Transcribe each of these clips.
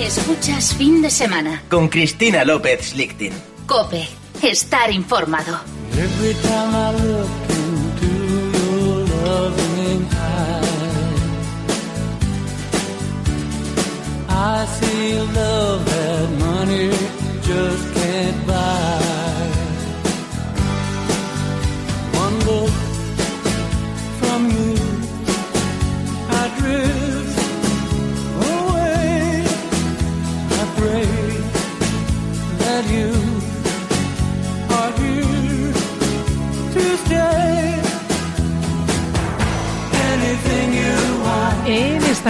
Escuchas Fin de Semana con Cristina López Schlichting. COPE. Estar informado. Every time I look into your loving eyes, I see love that money just can't buy. One look from you, I drift away. I pray that you are here to stay. Anything you want. En esta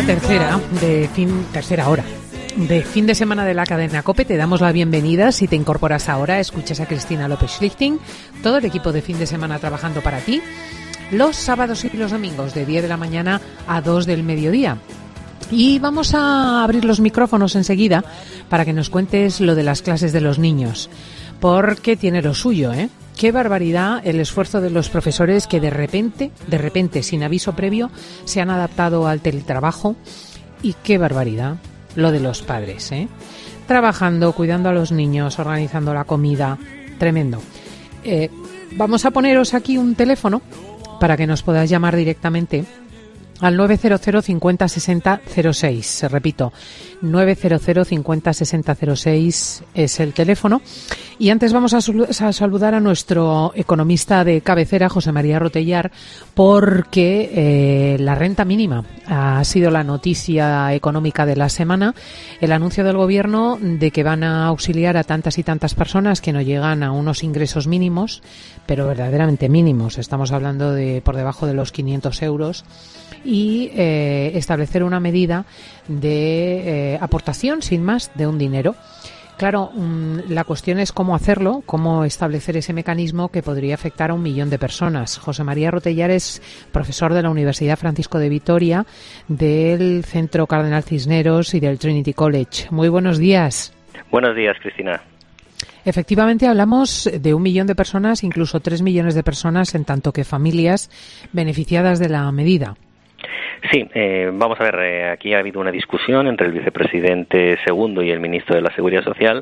tercera hora de fin de semana de la cadena COPE te damos la bienvenida. Si te incorporas ahora, escuchas a Cristina López Schlichting, todo el equipo de fin de semana trabajando para ti, los sábados y los domingos de 10 de la mañana a 2 del mediodía. Y vamos a abrir los micrófonos enseguida para que nos cuentes lo de las clases de los niños, porque tiene lo suyo, ¿eh? Qué barbaridad el esfuerzo de los profesores que de repente, sin aviso previo, se han adaptado al teletrabajo, y qué barbaridad lo de los padres, ¿eh? Trabajando, cuidando a los niños, organizando la comida, tremendo. Vamos a poneros aquí un teléfono para que nos podáis llamar directamente al 900 50 60 06. Repito, 900 50 60 06 es el teléfono. Y antes vamos a saludar a nuestro economista de cabecera, José María Rotellar, porque la renta mínima ha sido la noticia económica de la semana. El anuncio del Gobierno de que van a auxiliar a tantas y tantas personas que no llegan a unos ingresos mínimos, pero verdaderamente mínimos. Estamos hablando de por debajo de los 500 euros. Y establecer una medida de aportación, sin más, de un dinero. Claro, la cuestión es cómo hacerlo, cómo establecer ese mecanismo que podría afectar a 1 millón de personas. José María Rotellar es profesor de la Universidad Francisco de Vitoria, del Centro Cardenal Cisneros y del Trinity College. Muy buenos días. Buenos días, Cristina. Efectivamente, hablamos de 1 millón de personas, incluso 3 millones de personas, en tanto que familias beneficiadas de la medida. Sí, vamos a ver, aquí ha habido una discusión entre el vicepresidente segundo y el ministro de la Seguridad Social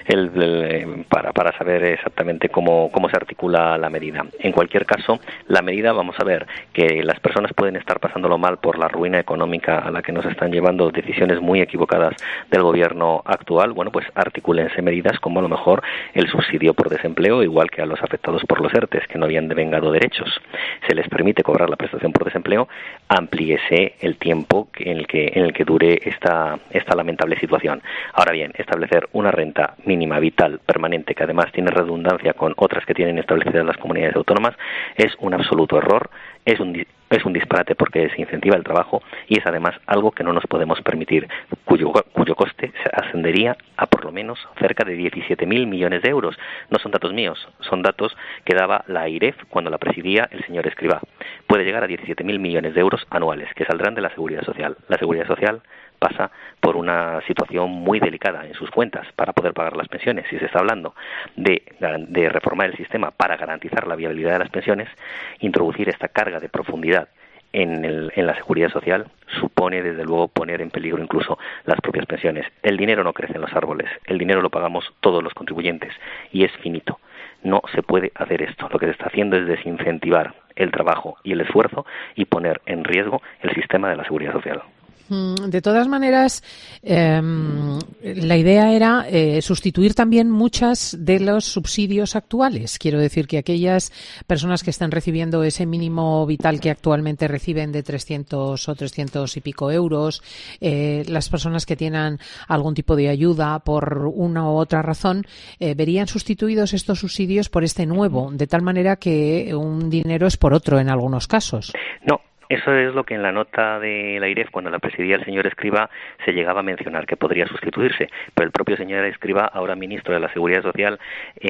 para saber exactamente cómo se articula la medida. En cualquier caso, la medida, vamos a ver, que las personas pueden estar pasándolo mal por la ruina económica a la que nos están llevando decisiones muy equivocadas del gobierno actual. Bueno, pues articúlense medidas como a lo mejor el subsidio por desempleo, igual que a los afectados por los ERTES, que no habían devengado derechos. Se les permite cobrar la prestación por desempleo, amplíese el tiempo en el que dure esta lamentable situación. Ahora bien, establecer una renta mínima vital permanente, que además tiene redundancia con otras que tienen establecidas las comunidades autónomas, es un absoluto error, es un disparate porque desincentiva el trabajo y es además algo que no nos podemos permitir, cuyo coste se ascendería a por lo menos cerca de 17.000 millones de euros. No son datos míos, son datos que daba la AIREF cuando la presidía el señor Escrivá. Puede llegar a 17.000 millones de euros anuales que saldrán de la Seguridad Social. La Seguridad Social pasa por una situación muy delicada en sus cuentas para poder pagar las pensiones. Si se está hablando de reformar el sistema para garantizar la viabilidad de las pensiones, introducir esta carga de profundidad en la seguridad social supone desde luego poner en peligro incluso las propias pensiones. El dinero no crece en los árboles, el dinero lo pagamos todos los contribuyentes y es finito. No se puede hacer esto. Lo que se está haciendo es desincentivar el trabajo y el esfuerzo y poner en riesgo el sistema de la seguridad social. De todas maneras, la idea era sustituir también muchas de los subsidios actuales. Quiero decir que aquellas personas que están recibiendo ese mínimo vital que actualmente reciben de 300 o 300 y pico euros, las personas que tienen algún tipo de ayuda por una u otra razón, verían sustituidos estos subsidios por este nuevo, de tal manera que un dinero es por otro en algunos casos. No. Eso es lo que en la nota de la AIREF, cuando la presidía el señor Escrivá, se llegaba a mencionar que podría sustituirse. Pero el propio señor Escrivá, ahora ministro de la Seguridad Social,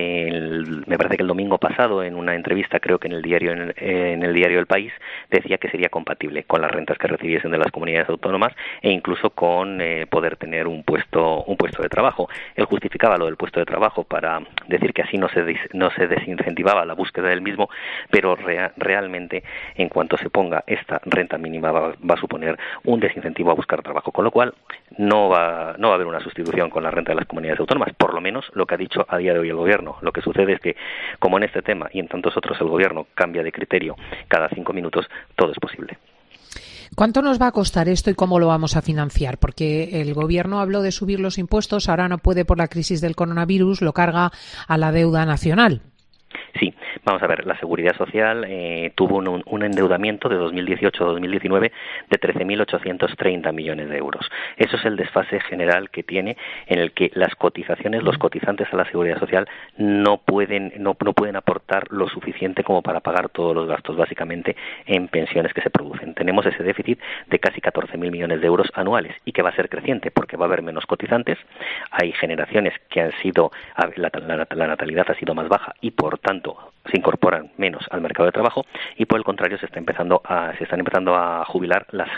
me parece que el domingo pasado, en una entrevista, creo que en el diario El País, decía que sería compatible con las rentas que recibiesen de las comunidades autónomas e incluso con poder tener un puesto de trabajo. Él justificaba lo del puesto de trabajo para decir que así no se desincentivaba la búsqueda del mismo, pero realmente, en cuanto se ponga esta esta renta mínima va a suponer un desincentivo a buscar trabajo, con lo cual no va a haber una sustitución con la renta de las comunidades autónomas, por lo menos lo que ha dicho a día de hoy el Gobierno. Lo que sucede es que, como en este tema y en tantos otros, el Gobierno cambia de criterio cada 5 minutos, todo es posible. ¿Cuánto nos va a costar esto y cómo lo vamos a financiar? Porque el Gobierno habló de subir los impuestos, ahora no puede por la crisis del coronavirus, lo carga a la deuda nacional. Sí, vamos a ver, la Seguridad Social tuvo un endeudamiento de 2018 a 2019 de 13.830 millones de euros. Eso es el desfase general que tiene, en el que las cotizaciones, los cotizantes a la Seguridad Social no pueden aportar lo suficiente como para pagar todos los gastos, básicamente en pensiones que se producen. Tenemos ese déficit de casi 14.000 millones de euros anuales y que va a ser creciente porque va a haber menos cotizantes. Hay generaciones que han sido, la natalidad ha sido más baja y por tanto se incorporan menos al mercado de trabajo, y por el contrario se están empezando a jubilar las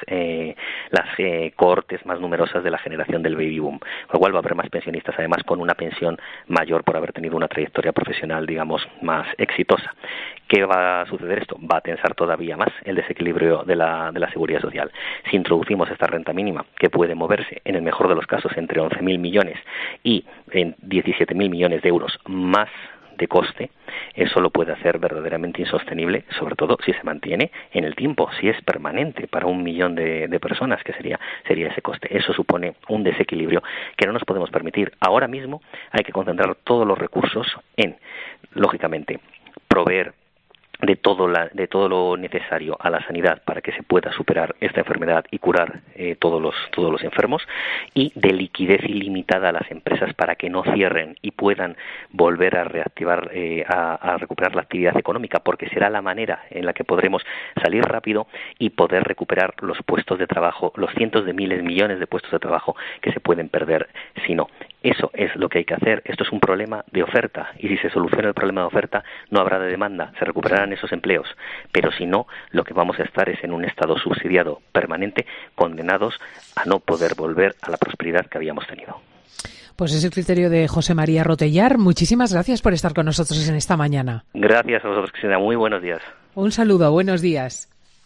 cohortes más numerosas de la generación del baby boom, con lo cual va a haber más pensionistas, además con una pensión mayor por haber tenido una trayectoria profesional, digamos, más exitosa. ¿Qué va a suceder esto? Va a tensar todavía más el desequilibrio de la seguridad social. Si introducimos esta renta mínima, que puede moverse en el mejor de los casos entre 11.000 millones y en 17.000 millones de euros más de coste, eso lo puede hacer verdaderamente insostenible, sobre todo si se mantiene en el tiempo, si es permanente para 1 millón de personas, que sería ese coste. Eso supone un desequilibrio que no nos podemos permitir. Ahora mismo hay que concentrar todos los recursos en, lógicamente, proveer de todo lo necesario a la sanidad para que se pueda superar esta enfermedad y curar todos los enfermos, y de liquidez ilimitada a las empresas para que no cierren y puedan volver a reactivar, a recuperar la actividad económica, porque será la manera en la que podremos salir rápido y poder recuperar los puestos de trabajo, los cientos de miles, millones de puestos de trabajo que se pueden perder si no. Eso es lo que hay que hacer. Esto es un problema de oferta, y si se soluciona el problema de oferta no habrá de demanda, se recuperarán esos empleos, pero si no, lo que vamos a estar es en un estado subsidiado permanente, condenados a no poder volver a la prosperidad que habíamos tenido. Pues es el criterio de José María Rotellar. Muchísimas gracias por estar con nosotros en esta mañana. Gracias a vosotros, Cristina. Muy buenos días. Un saludo, buenos días.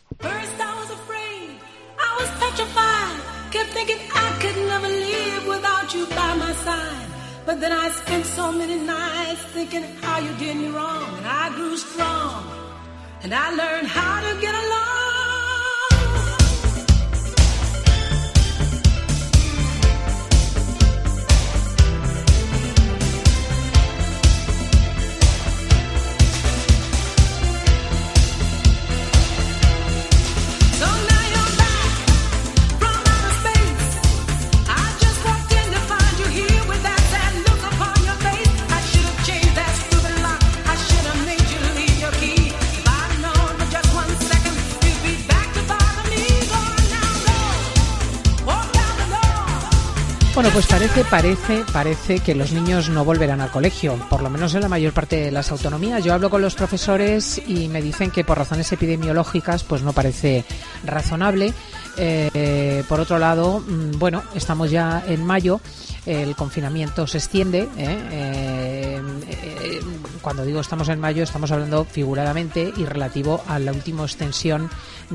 But then I spent so many nights thinking how you did me wrong, and I grew strong, and I learned how to get along. Bueno, pues parece que los niños no volverán al colegio, por lo menos en la mayor parte de las autonomías. Yo hablo con los profesores y me dicen que por razones epidemiológicas pues no parece razonable. Por otro lado, bueno, estamos ya en mayo, el confinamiento se extiende. Cuando digo estamos en mayo, estamos hablando figuradamente y relativo a la última extensión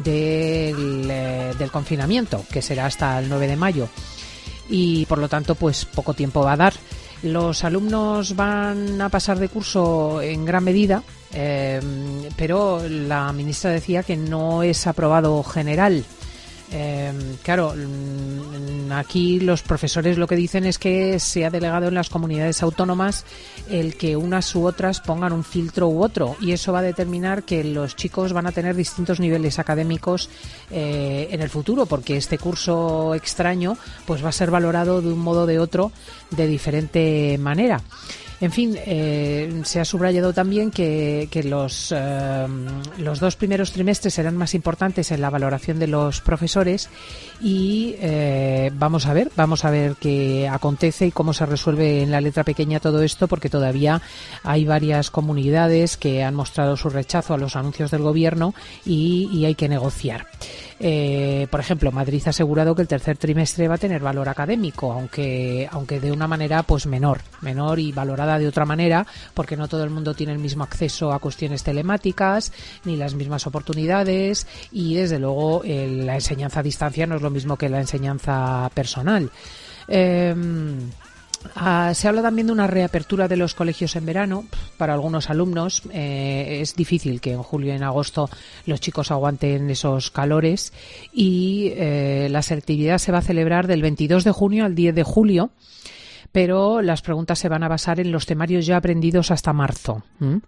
del confinamiento, que será hasta el 9 de mayo. Y por lo tanto pues poco tiempo va a dar. Los alumnos van a pasar de curso en gran medida, pero la ministra decía que no es aprobado general. Claro, aquí los profesores lo que dicen es que se ha delegado en las comunidades autónomas el que unas u otras pongan un filtro u otro, y eso va a determinar que los chicos van a tener distintos niveles académicos en el futuro, porque este curso extraño pues va a ser valorado de un modo o de otro, de diferente manera. En fin, se ha subrayado también que los 2 primeros trimestres serán más importantes en la valoración de los profesores, y vamos a ver qué acontece y cómo se resuelve en la letra pequeña todo esto, porque todavía hay varias comunidades que han mostrado su rechazo a los anuncios del gobierno y hay que negociar. Por ejemplo, Madrid ha asegurado que el tercer trimestre va a tener valor académico, aunque de una manera pues menor y valorada gestionada de otra manera, porque no todo el mundo tiene el mismo acceso a cuestiones telemáticas, ni las mismas oportunidades, y desde luego la enseñanza a distancia no es lo mismo que la enseñanza personal. Se habla también de una reapertura de los colegios en verano para algunos alumnos. Es difícil que en julio y en agosto los chicos aguanten esos calores, y la selectividad se va a celebrar del 22 de junio al 10 de julio. Pero las preguntas se van a basar en los temarios ya aprendidos hasta marzo.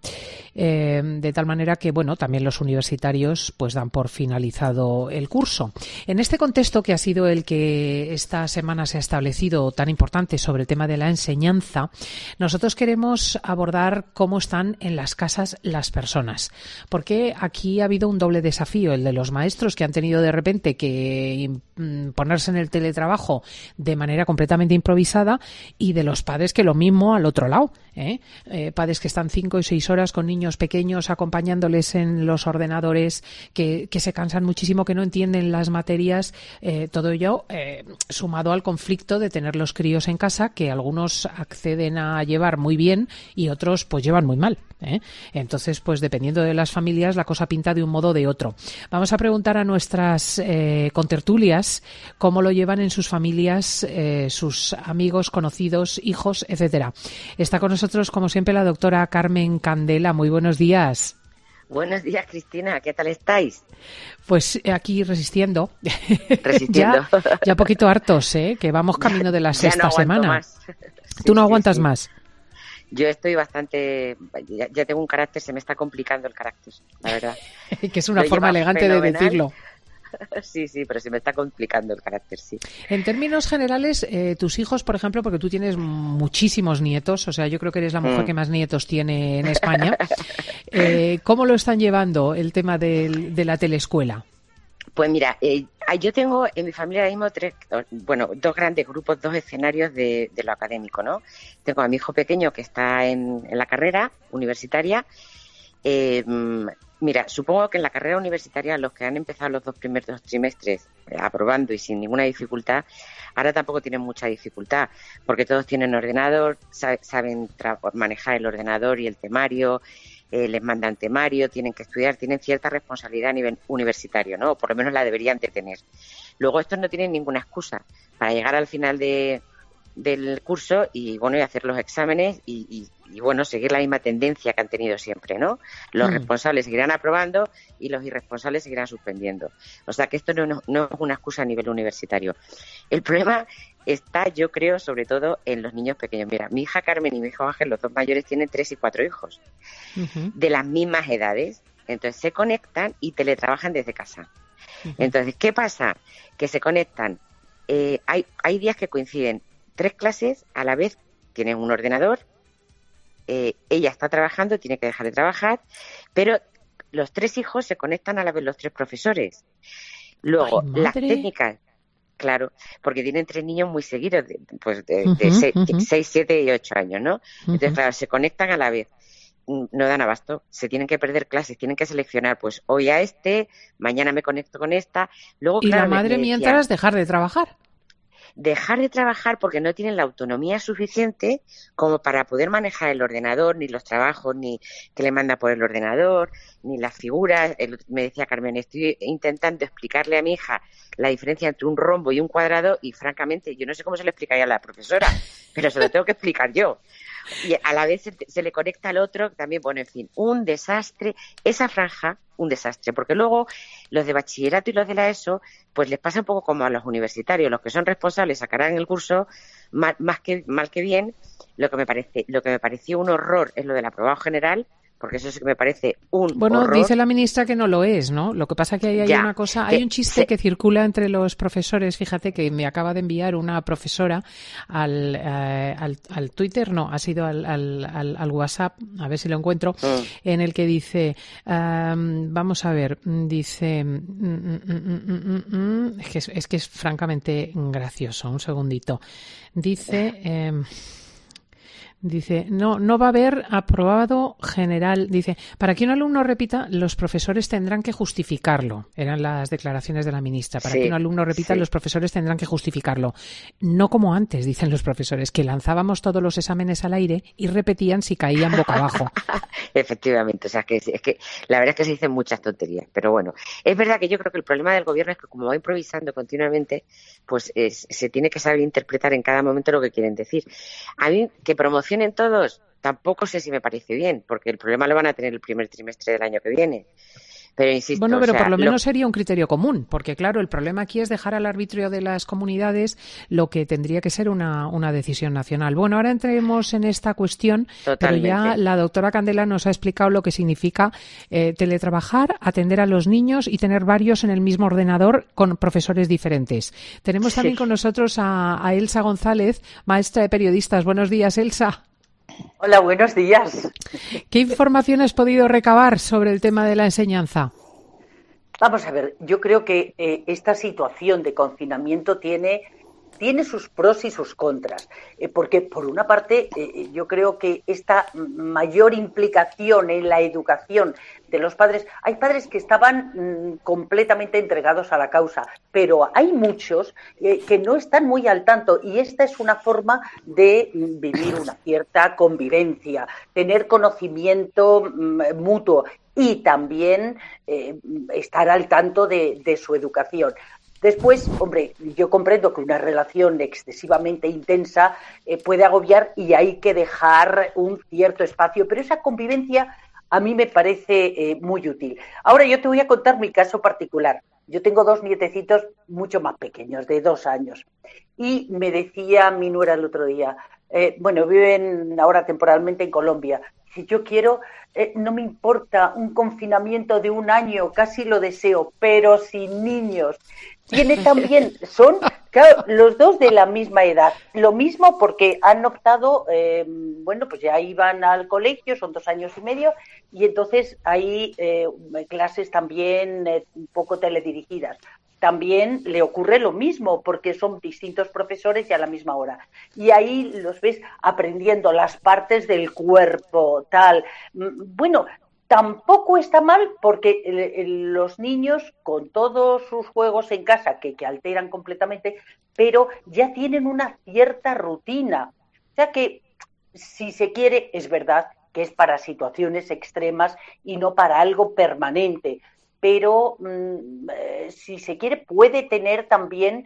De tal manera que, bueno, también los universitarios pues dan por finalizado el curso. En este contexto, que ha sido el que esta semana se ha establecido tan importante sobre el tema de la enseñanza, nosotros queremos abordar cómo están en las casas las personas. Porque aquí ha habido un doble desafío, el de los maestros, que han tenido de repente que ponerse en el teletrabajo de manera completamente improvisada, y de los padres, que lo mismo al otro lado, padres que están 5 y 6 horas con niños pequeños acompañándoles en los ordenadores, que se cansan muchísimo, que no entienden las materias, todo ello sumado al conflicto de tener los críos en casa, que algunos acceden a llevar muy bien y otros pues llevan muy mal. Entonces, pues dependiendo de las familias, la cosa pinta de un modo o de otro. Vamos a preguntar a nuestras contertulias cómo lo llevan en sus familias, sus amigos, conocidos, hijos, etcétera. Está con nosotros, como siempre, la doctora Carmen Candela. Muy buenos días. Buenos días, Cristina. ¿Qué tal estáis? Pues aquí resistiendo. Resistiendo. ya poquito hartos, que vamos camino de la sexta no semana. Más. ¿Tú no aguantas sí. más? Yo estoy bastante... Ya tengo un carácter, se me está complicando el carácter, la verdad. Que es una forma elegante de decirlo. Sí, pero se me está complicando el carácter, sí. En términos generales, tus hijos, por ejemplo, porque tú tienes muchísimos nietos, o sea, yo creo que eres la mujer que más nietos tiene en España, ¿cómo lo están llevando el tema de la teleescuela? Pues mira, yo tengo en mi familia ahora mismo dos grandes grupos, dos escenarios de lo académico, ¿no? Tengo a mi hijo pequeño que está en la carrera universitaria. Mira, supongo que en la carrera universitaria los que han empezado los 2 primeros trimestres aprobando y sin ninguna dificultad, ahora tampoco tienen mucha dificultad, porque todos tienen ordenador, saben manejar el ordenador y el temario, les mandan temario, tienen que estudiar, tienen cierta responsabilidad a nivel universitario, ¿no? O por lo menos la deberían de tener. Luego estos no tienen ninguna excusa para llegar al final del curso y bueno, y hacer los exámenes y bueno, seguir la misma tendencia que han tenido siempre, ¿no? Los responsables seguirán aprobando y los irresponsables seguirán suspendiendo. O sea que esto no es una excusa a nivel universitario. El problema está, yo creo, sobre todo en los niños pequeños. Mira, mi hija Carmen y mi hijo Ángel, los dos mayores, tienen 3 y 4 hijos de las mismas edades. Entonces se conectan y teletrabajan desde casa. Entonces, ¿qué pasa? Que se conectan. Hay días que coinciden 3 clases a la vez, tienen un ordenador, ella está trabajando, tiene que dejar de trabajar, pero los 3 hijos se conectan a la vez los 3 profesores. Luego, las técnicas, claro, porque tienen 3 niños muy seguidos, de 6, 7 y 8 años, ¿no? Entonces, claro, se conectan a la vez. No dan abasto, se tienen que perder clases, tienen que seleccionar, pues hoy a mañana me conecto con esta. Luego, y claro, la madre mientras dejar de trabajar. Dejar de trabajar porque no tienen la autonomía suficiente como para poder manejar el ordenador, ni los trabajos, ni que le manda por el ordenador, ni las figuras. Me decía Carmen, estoy intentando explicarle a mi hija la diferencia entre un rombo y un cuadrado y francamente yo no sé cómo se lo explicaría a la profesora, pero se lo tengo que explicar yo. Y a la vez se le conecta al otro, también, bueno, en fin, un desastre. Esa franja, un desastre, porque luego los de bachillerato y los de la ESO, pues les pasa un poco como a los universitarios, los que son responsables sacarán el curso mal que bien. Lo que me pareció un horror es lo del aprobado general, porque eso sí que me parece un horror. Dice la ministra que no lo es, ¿no? Lo que pasa que hay una cosa, hay un chiste que circula entre los profesores, fíjate que me acaba de enviar una profesora al Twitter, no, ha sido al WhatsApp, a ver si lo encuentro, en el que dice, vamos a ver, dice, es que es francamente gracioso, un segundito, dice... Dice, no va a haber aprobado general. Dice, para que un alumno repita, los profesores tendrán que justificarlo. Eran las declaraciones de la ministra. Para que un alumno repita, los profesores tendrán que justificarlo. No como antes, dicen los profesores, que lanzábamos todos los exámenes al aire y repetían si caían boca abajo. Efectivamente, o sea, es que la verdad es que se dicen muchas tonterías. Pero bueno, es verdad que yo creo que el problema del gobierno es que como va improvisando continuamente, pues se tiene que saber interpretar en cada momento lo que quieren decir. A mí, que promocionen todos, tampoco sé si me parece bien, porque el problema lo van a tener el primer trimestre del año que viene. Pero insisto, bueno, pero por lo menos sería un criterio común, porque claro, el problema aquí es dejar al arbitrio de las comunidades lo que tendría que ser una decisión nacional. Bueno, ahora entremos en esta cuestión, Totalmente. Pero ya la doctora Candela nos ha explicado lo que significa teletrabajar, atender a los niños y tener varios en el mismo ordenador con profesores diferentes. Tenemos también con nosotros a Elsa González, maestra de periodistas. Buenos días, Elsa. Hola, buenos días. ¿Qué información has podido recabar sobre el tema de la enseñanza? Vamos a ver, yo creo que esta situación de confinamiento tiene sus pros y sus contras, porque por una parte yo creo que esta mayor implicación en la educación de los padres, hay padres que estaban completamente entregados a la causa, pero hay muchos que no están muy al tanto y esta es una forma de vivir una cierta convivencia, tener conocimiento mutuo y también estar al tanto de su educación. Después, hombre, yo comprendo que una relación excesivamente intensa puede agobiar y hay que dejar un cierto espacio, pero esa convivencia a mí me parece muy útil. Ahora yo te voy a contar mi caso particular. Yo tengo 2 nietecitos mucho más pequeños, de 2 años, y me decía mi nuera el otro día, viven ahora temporalmente en Colombia. Si yo quiero, no me importa un confinamiento de 1 año, casi lo deseo, pero sin niños. Tiene también, son, claro, los dos de la misma edad. Lo mismo porque han optado, pues ya iban al colegio, son 2 años y medio, y entonces hay clases también un poco teledirigidas. También le ocurre lo mismo porque son distintos profesores y a la misma hora. Y ahí los ves aprendiendo las partes del cuerpo, tal. Bueno, tampoco está mal porque los niños, con todos sus juegos en casa, que alteran completamente, pero ya tienen una cierta rutina. O sea que, si se quiere, es verdad que es para situaciones extremas y no para algo permanente. Pero si se quiere puede tener también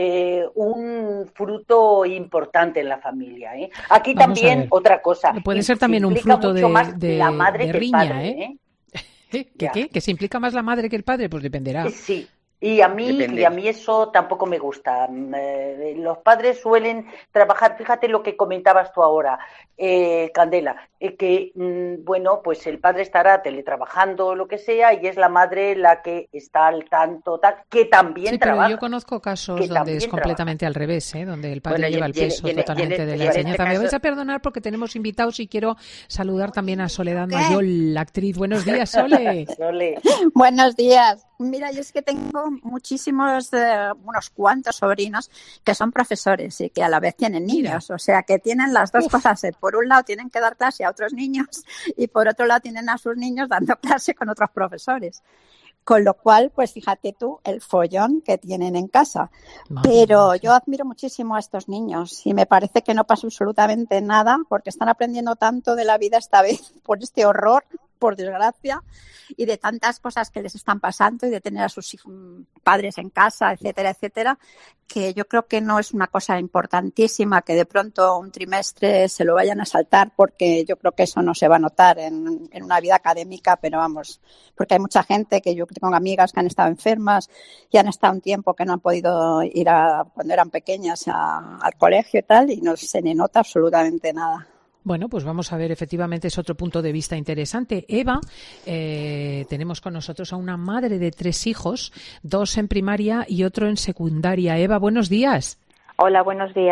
un fruto importante en la familia. Aquí Vamos también otra cosa. Puede ser también un fruto de la madre de que riña, el padre, ¿Qué? ¿Que se implica más la madre que el padre? Pues dependerá. Sí. Y a mí eso tampoco me gusta. Los padres suelen trabajar, fíjate lo que comentabas tú ahora, Candela, que pues el padre estará teletrabajando o lo que sea y es la madre la que está al tanto, tal, que también trabaja. Pero yo conozco casos donde es completamente al revés, donde el padre lleva el peso totalmente de la enseñanza. Me vais a perdonar porque tenemos invitados y quiero saludar también a Soledad Mayol, la actriz. Buenos días, Sole. Sole. Buenos días. Mira, yo es que tengo muchísimos, unos cuantos sobrinos que son profesores y que a la vez tienen niños. O sea, que tienen las dos cosas. Por un lado tienen que dar clase a otros niños y por otro lado tienen a sus niños dando clase con otros profesores. Con lo cual, pues fíjate tú el follón que tienen en casa. Pero yo admiro muchísimo a estos niños y me parece que no pasa absolutamente nada porque están aprendiendo tanto de la vida esta vez por este horror, por desgracia, y de tantas cosas que les están pasando y de tener a sus padres en casa, etcétera, etcétera, que yo creo que no es una cosa importantísima que de pronto un trimestre se lo vayan a saltar porque yo creo que eso no se va a notar en una vida académica, pero vamos, porque hay mucha gente que yo tengo amigas que han estado enfermas y han estado un tiempo que no han podido ir cuando eran pequeñas al colegio y tal y no se le nota absolutamente nada. Bueno, pues vamos a ver, efectivamente es otro punto de vista interesante. Eva, tenemos con nosotros a una madre de 3 hijos, 2 en primaria y otro en secundaria. Eva, buenos días. Hola, buenos días.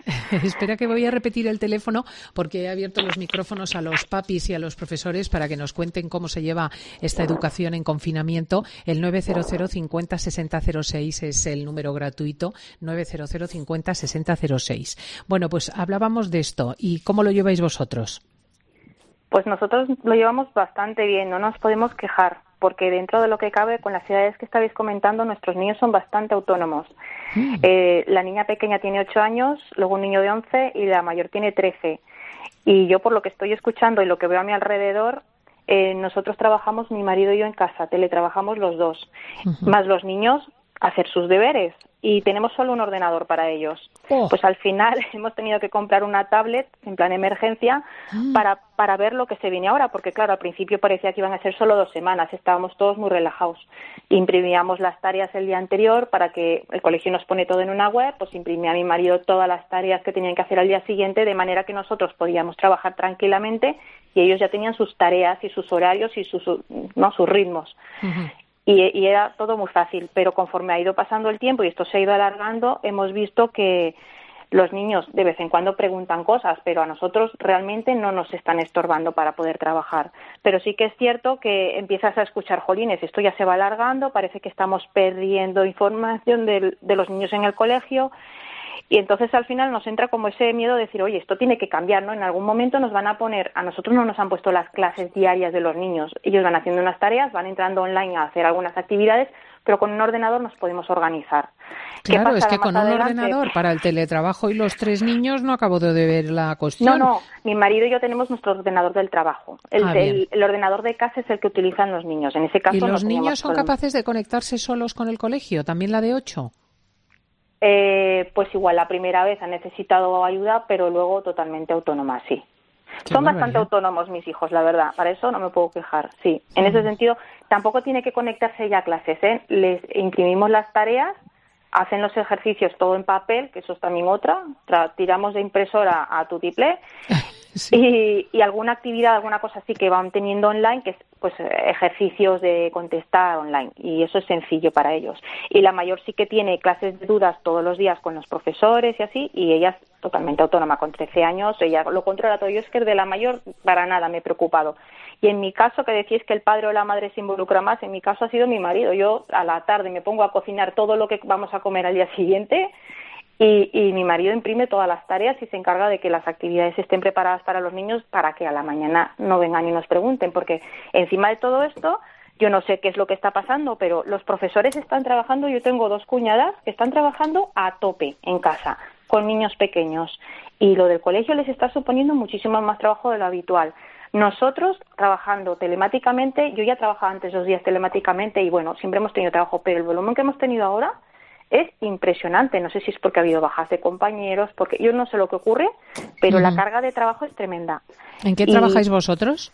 Espera que voy a repetir el teléfono porque he abierto los micrófonos a los papis y a los profesores para que nos cuenten cómo se lleva esta educación en confinamiento. El 900 50 60 06 es el número gratuito, 900 50 60 06. Bueno, pues hablábamos de esto. ¿Y cómo lo lleváis vosotros? Pues nosotros lo llevamos bastante bien, no nos podemos quejar, porque dentro de lo que cabe, con las edades que estabais comentando, nuestros niños son bastante autónomos. La niña pequeña tiene 8 años, luego un niño de 11 y la mayor tiene 13. Y yo, por lo que estoy escuchando y lo que veo a mi alrededor, nosotros trabajamos, mi marido y yo, en casa, teletrabajamos los dos, más los niños hacer sus deberes. Y tenemos solo un ordenador para ellos. Pues al final hemos tenido que comprar una tablet en plan emergencia para ver lo que se viene ahora, porque claro, al principio parecía que iban a ser solo 2 semanas, estábamos todos muy relajados. Imprimíamos las tareas el día anterior para que el colegio nos pone todo en una web, pues imprimía a mi marido todas las tareas que tenían que hacer al día siguiente, de manera que nosotros podíamos trabajar tranquilamente y ellos ya tenían sus tareas y sus horarios y sus ritmos. Y era todo muy fácil, pero conforme ha ido pasando el tiempo y esto se ha ido alargando, hemos visto que los niños de vez en cuando preguntan cosas, pero a nosotros realmente no nos están estorbando para poder trabajar. Pero sí que es cierto que empiezas a escuchar, jolines, esto ya se va alargando, parece que estamos perdiendo información de los niños en el colegio. Y entonces al final nos entra como ese miedo de decir, oye, esto tiene que cambiar, ¿no? En algún momento nos van a poner, a nosotros no nos han puesto las clases diarias de los niños. Ellos van haciendo unas tareas, van entrando online a hacer algunas actividades, pero con un ordenador nos podemos organizar. Claro, es que con un ordenador para el teletrabajo y los 3 niños no acabo de ver la cuestión. No, mi marido y yo tenemos nuestro ordenador del trabajo. El ordenador de casa es el que utilizan los niños. En ese caso, ¿y los niños son capaces de conectarse solos con el colegio? ¿También la de 8? Pues igual la primera vez han necesitado ayuda, pero luego totalmente autónomas, sí. Son bastante autónomos mis hijos, la verdad. Para eso no me puedo quejar, sí. En ese sentido, tampoco tiene que conectarse ya a clases, ¿eh? Les imprimimos las tareas, hacen los ejercicios todo en papel, que eso es también otra. Tiramos de impresora a tutiplé. Sí. Y alguna actividad, alguna cosa así que van teniendo online, que es pues ejercicios de contestar online, y eso es sencillo para ellos. Y la mayor sí que tiene clases de dudas todos los días con los profesores y así, y ella es totalmente autónoma, con 13 años, ella lo controla todo. Yo es que de la mayor para nada me he preocupado. Y en mi caso, que decís que el padre o la madre se involucra más, en mi caso ha sido mi marido. Yo a la tarde me pongo a cocinar todo lo que vamos a comer al día siguiente, y mi marido imprime todas las tareas y se encarga de que las actividades estén preparadas para los niños para que a la mañana no vengan y nos pregunten, porque encima de todo esto, yo no sé qué es lo que está pasando, pero los profesores están trabajando. Yo tengo 2 cuñadas que están trabajando a tope en casa con niños pequeños, y lo del colegio les está suponiendo muchísimo más trabajo de lo habitual. Nosotros trabajando telemáticamente, yo ya trabajaba antes 2 días telemáticamente y bueno, siempre hemos tenido trabajo, pero el volumen que hemos tenido ahora es impresionante. No sé si es porque ha habido bajas de compañeros, porque yo no sé lo que ocurre, pero la carga de trabajo es tremenda. ¿En qué trabajáis vosotros?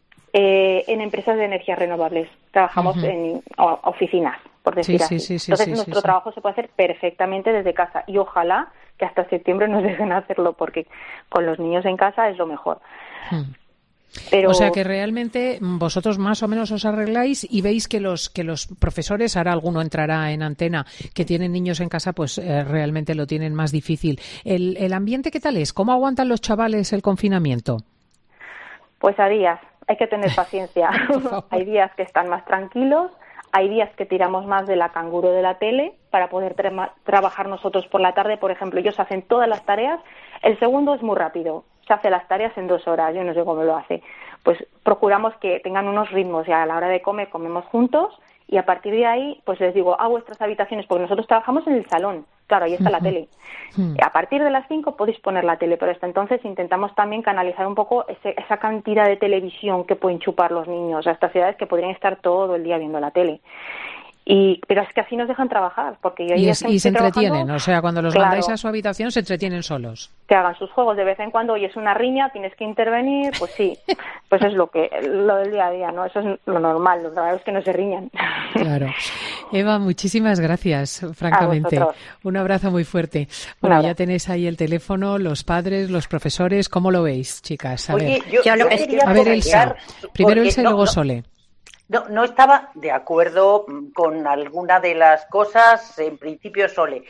En empresas de energías renovables. Trabajamos en oficinas, por decir así. Entonces nuestro trabajo se puede hacer perfectamente desde casa, y ojalá que hasta septiembre nos dejen hacerlo, porque con los niños en casa es lo mejor. Pero... O sea que realmente vosotros más o menos os arregláis y veis que los profesores, ahora alguno entrará en antena, que tienen niños en casa, pues realmente lo tienen más difícil. ¿El ambiente qué tal es? ¿Cómo aguantan los chavales el confinamiento? Pues a días, hay que tener paciencia. Hay días que están más tranquilos, hay días que tiramos más de la canguro de la tele para poder trabajar nosotros por la tarde. Por ejemplo, ellos hacen todas las tareas, el segundo es muy rápido, se hace las tareas en 2 horas, yo no sé cómo lo hace. Pues procuramos que tengan unos ritmos, y a la hora de comer comemos juntos, y a partir de ahí pues les digo, a vuestras habitaciones, porque nosotros trabajamos en el salón, claro, ahí está la tele. A partir de las 5 podéis poner la tele, pero hasta entonces intentamos también canalizar un poco esa cantidad de televisión que pueden chupar los niños a estas edades, que podrían estar todo el día viendo la tele. Pero es que así nos dejan trabajar, porque yo y se entretienen, o sea, cuando los mandáis a su habitación se entretienen solos. Que hagan sus juegos de vez en cuando, y es una riña, tienes que intervenir, pues sí, pues es lo del día a día, ¿no? Eso es lo normal, lo raro es que no se riñan. Claro. Eva, muchísimas gracias, francamente. Un abrazo muy fuerte. Bueno, ya tenéis ahí el teléfono, los padres, los profesores, ¿cómo lo veis, chicas? A ver, Elsa. Primero Elsa y luego Sole. No estaba de acuerdo con alguna de las cosas, en principio, Sole.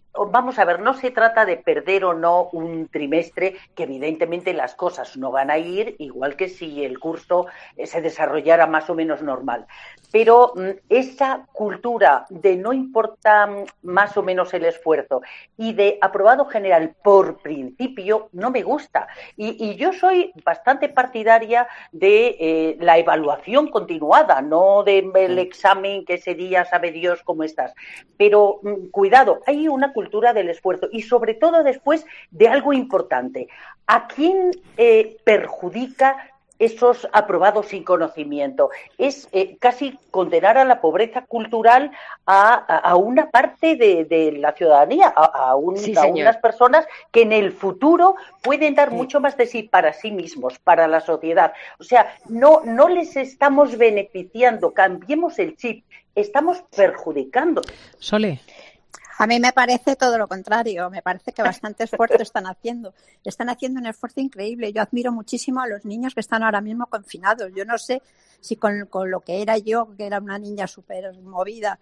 vamos a ver, no se trata de perder o no un trimestre, que evidentemente las cosas no van a ir igual que si el curso se desarrollara más o menos normal. Pero esa cultura de no importa más o menos el esfuerzo y de aprobado general por principio no me gusta. Y yo soy bastante partidaria de la evaluación continuada, no del examen que ese día sabe Dios cómo estás. Pero cuidado, hay una cultura del esfuerzo y sobre todo después de algo importante. ¿A quién perjudica esos aprobados sin conocimiento? Es casi condenar a la pobreza cultural a una parte de la ciudadanía, a unas personas que en el futuro pueden dar mucho más de sí para sí mismos, para la sociedad. O sea, no les estamos beneficiando, cambiemos el chip, estamos perjudicando. Sole. A mí me parece todo lo contrario, me parece que bastante esfuerzo están haciendo un esfuerzo increíble. Yo admiro muchísimo a los niños que están ahora mismo confinados. Yo no sé si con lo que era yo, que era una niña súper movida,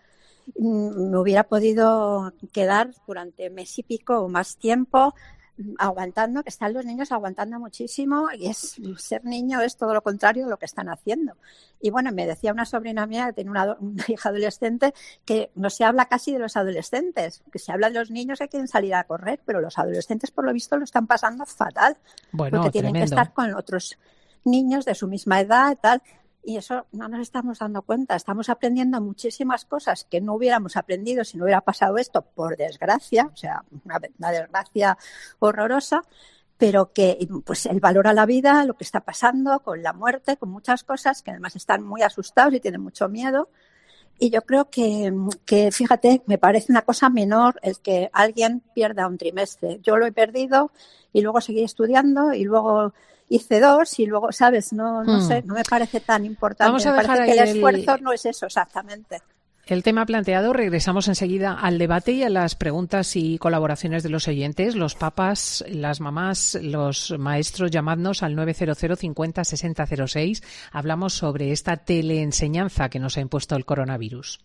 me hubiera podido quedar durante mes y pico o más tiempo aguantando, que están los niños aguantando muchísimo, y ser niño es todo lo contrario de lo que están haciendo. Y bueno, me decía una sobrina mía que tiene una hija adolescente que no se habla casi de los adolescentes, que se habla de los niños que quieren salir a correr, pero los adolescentes por lo visto lo están pasando fatal, porque tienen que estar con otros niños de su misma edad y tal. Y eso no nos estamos dando cuenta. Estamos aprendiendo muchísimas cosas que no hubiéramos aprendido si no hubiera pasado esto, por desgracia, o sea, una desgracia horrorosa, pero que pues el valor a la vida, lo que está pasando con la muerte, con muchas cosas, que además están muy asustados y tienen mucho miedo. Y yo creo que fíjate, me parece una cosa menor el que alguien pierda un trimestre. Yo lo he perdido y luego seguí estudiando y luego hice 2 y luego, ¿sabes? No sé, no me parece tan importante. Vamos a me dejar parece que ahí el esfuerzo no es eso exactamente. El tema planteado, regresamos enseguida al debate y a las preguntas y colaboraciones de los oyentes, los papás, las mamás, los maestros, llamadnos al 900 50 60 06. Hablamos sobre esta teleenseñanza que nos ha impuesto el coronavirus.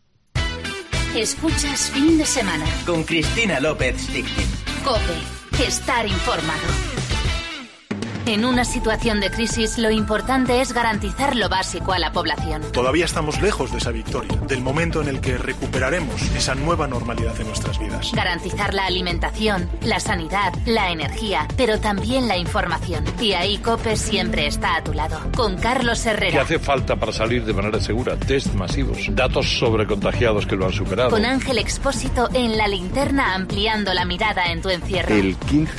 Escuchas Fin de Semana con Cristina López Schlichting. COPE. Estar informado. En una situación de crisis, lo importante es garantizar lo básico a la población. Todavía estamos lejos de esa victoria, del momento en el que recuperaremos esa nueva normalidad en nuestras vidas. Garantizar la alimentación, la sanidad, la energía, pero también la información. Y ahí COPE siempre está a tu lado. Con Carlos Herrera. ¿Qué hace falta para salir de manera segura? Test masivos, datos sobre contagiados que lo han superado. Con Ángel Expósito en La Linterna, ampliando la mirada en tu encierro. El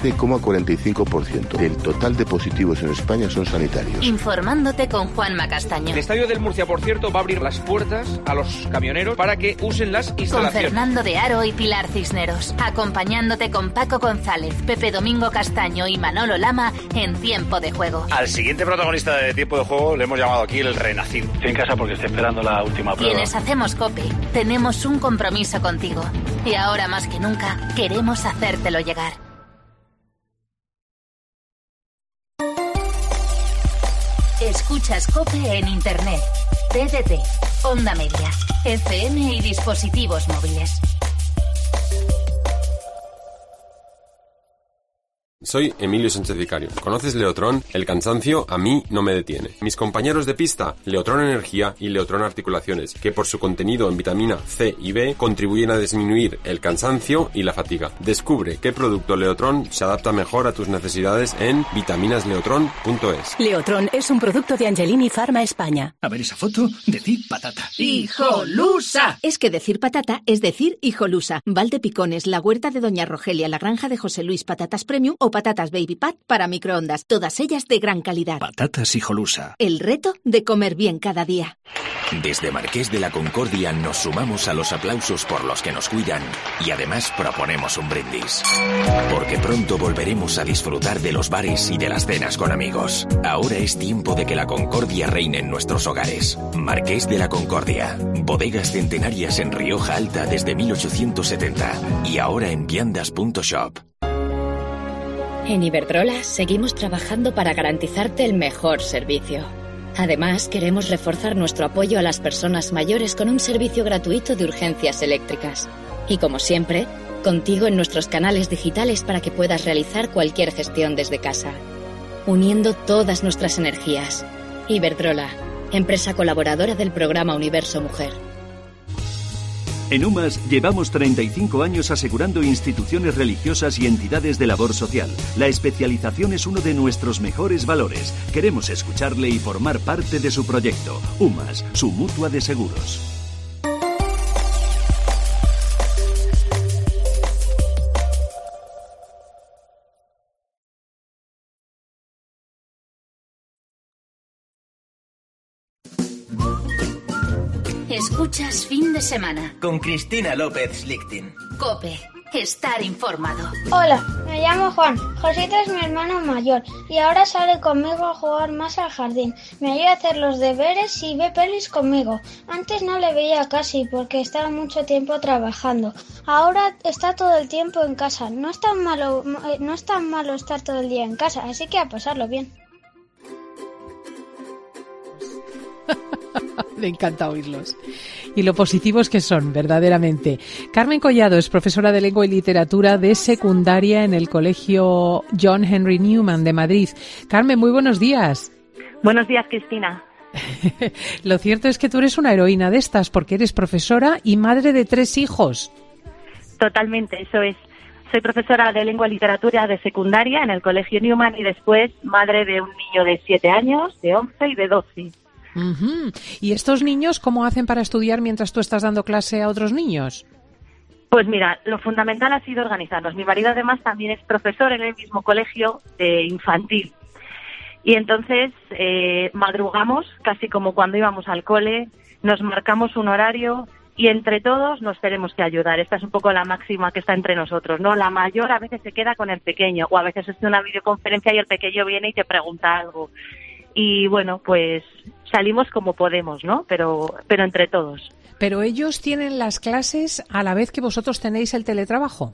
15,45% del total de positivos en España son sanitarios. Informándote con Juanma Castaño. El Estadio del Murcia, por cierto, va a abrir las puertas a los camioneros para que usen las instalaciones. Con Fernando de Aro y Pilar Cisneros. Acompañándote con Paco González, Pepe Domingo Castaño y Manolo Lama en Tiempo de Juego. Al siguiente protagonista de Tiempo de Juego le hemos llamado aquí el Renacido. Estoy en casa porque estoy esperando la última prueba. Quienes hacemos COPE, tenemos un compromiso contigo. Y ahora más que nunca, queremos hacértelo llegar. Escuchas COPE en Internet, TDT, Onda Media, FM y dispositivos móviles. Soy Emilio Sánchez Vicario. ¿Conoces Leotrón? El cansancio a mí no me detiene. Mis compañeros de pista, Leotrón Energía y Leotrón Articulaciones, que por su contenido en vitamina C y B contribuyen a disminuir el cansancio y la fatiga. Descubre qué producto Leotrón se adapta mejor a tus necesidades en vitaminasleotrón.es. Leotrón es un producto de Angelini Pharma España. A ver esa foto, decir patata. ¡Hijolusa! Es que decir patata es decir hijolusa. Valdepicones, la huerta de Doña Rogelia, la granja de José Luis, patatas premium o patatas Baby Pat para microondas, todas ellas de gran calidad. Patatas hijolusa. El reto de comer bien cada día. Desde Marqués de la Concordia nos sumamos a los aplausos por los que nos cuidan y además proponemos un brindis. Porque pronto volveremos a disfrutar de los bares y de las cenas con amigos. Ahora es tiempo de que la concordia reine en nuestros hogares. Marqués de la Concordia. Bodegas centenarias en Rioja Alta desde 1870 y ahora en viandas.shop. En Iberdrola seguimos trabajando para garantizarte el mejor servicio. Además, queremos reforzar nuestro apoyo a las personas mayores con un servicio gratuito de urgencias eléctricas. Y como siempre, contigo en nuestros canales digitales para que puedas realizar cualquier gestión desde casa, uniendo todas nuestras energías. Iberdrola, empresa colaboradora del programa Universo Mujer. En UMAS llevamos 35 años asegurando instituciones religiosas y entidades de labor social. La especialización es uno de nuestros mejores valores. Queremos escucharle y formar parte de su proyecto. UMAS, su mutua de seguros. Escuchas Fin de Semana con Cristina López Schlichting. COPE. Estar informado. Hola, me llamo Juan. Josito es mi hermano mayor y ahora sale conmigo a jugar más al jardín. Me ayuda a hacer los deberes y ve pelis conmigo. Antes no le veía casi porque estaba mucho tiempo trabajando. Ahora está todo el tiempo en casa. No es tan malo estar todo el día en casa, así que a pasarlo bien. Me encanta oírlos. Y lo positivos que son, verdaderamente. Carmen Collado es profesora de Lengua y Literatura de secundaria en el Colegio John Henry Newman de Madrid. Carmen, muy buenos días. Buenos días, Cristina. Lo cierto es que tú eres una heroína de estas porque eres profesora y madre de 3 hijos. Totalmente, eso es. Soy profesora de Lengua y Literatura de secundaria en el Colegio Newman y después madre de un niño de 7 años, de 11 y de 12. Uh-huh. ¿Y estos niños cómo hacen para estudiar mientras tú estás dando clase a otros niños? Pues mira, lo fundamental ha sido organizarnos. Mi marido además también es profesor en el mismo colegio de infantil. Y entonces madrugamos, casi como cuando íbamos al cole, nos marcamos un horario y entre todos nos tenemos que ayudar. Esta es un poco la máxima que está entre nosotros, ¿no? La mayor a veces se queda con el pequeño o a veces es una videoconferencia y el pequeño viene y te pregunta algo. Y bueno, pues salimos como podemos, ¿no? Pero entre todos. ¿Pero ellos tienen las clases a la vez que vosotros tenéis el teletrabajo?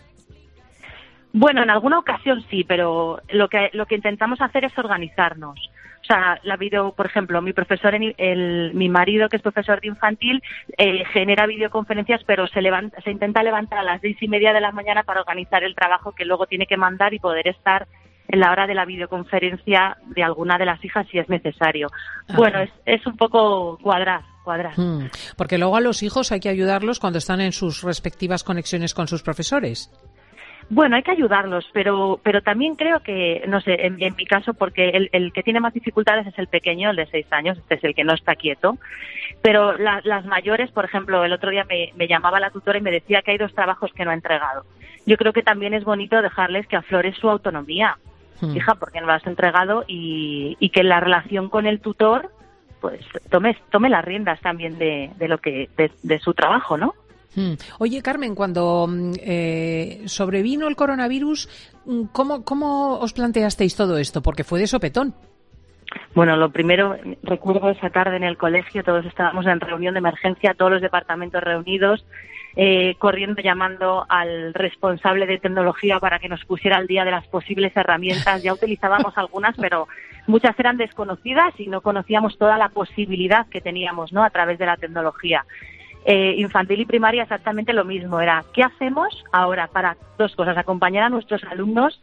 Bueno, en alguna ocasión sí, pero lo que intentamos hacer es organizarnos. O sea, por ejemplo, mi profesor, mi marido, que es profesor de infantil, genera videoconferencias, pero se intenta levantar a las 6:30 de la mañana para organizar el trabajo que luego tiene que mandar y poder estar en la hora de la videoconferencia de alguna de las hijas si es necesario. Ajá. Bueno, es un poco cuadrar. Porque luego a los hijos hay que ayudarlos cuando están en sus respectivas conexiones con sus profesores. Bueno, hay que ayudarlos, pero también creo que, no sé, en mi caso, porque el que tiene más dificultades es el pequeño, el de 6 años, este es el que no está quieto. Pero las mayores, por ejemplo, el otro día me llamaba la tutora y me decía que hay 2 trabajos que no ha entregado. Yo creo que también es bonito dejarles que aflore su autonomía. Hija, porque no lo has entregado y que la relación con el tutor pues tome las riendas también de su trabajo, ¿no? Oye, Carmen, cuando sobrevino el coronavirus, ¿cómo os planteasteis todo esto? Porque fue de sopetón. Bueno, lo primero, recuerdo esa tarde en el colegio, todos estábamos en reunión de emergencia, todos los departamentos reunidos, corriendo, llamando al responsable de tecnología para que nos pusiera al día de las posibles herramientas. Ya utilizábamos algunas, pero muchas eran desconocidas y no conocíamos toda la posibilidad que teníamos, ¿no?, a través de la tecnología. Infantil y primaria exactamente lo mismo. Era, ¿qué hacemos ahora para 2 cosas? Acompañar a nuestros alumnos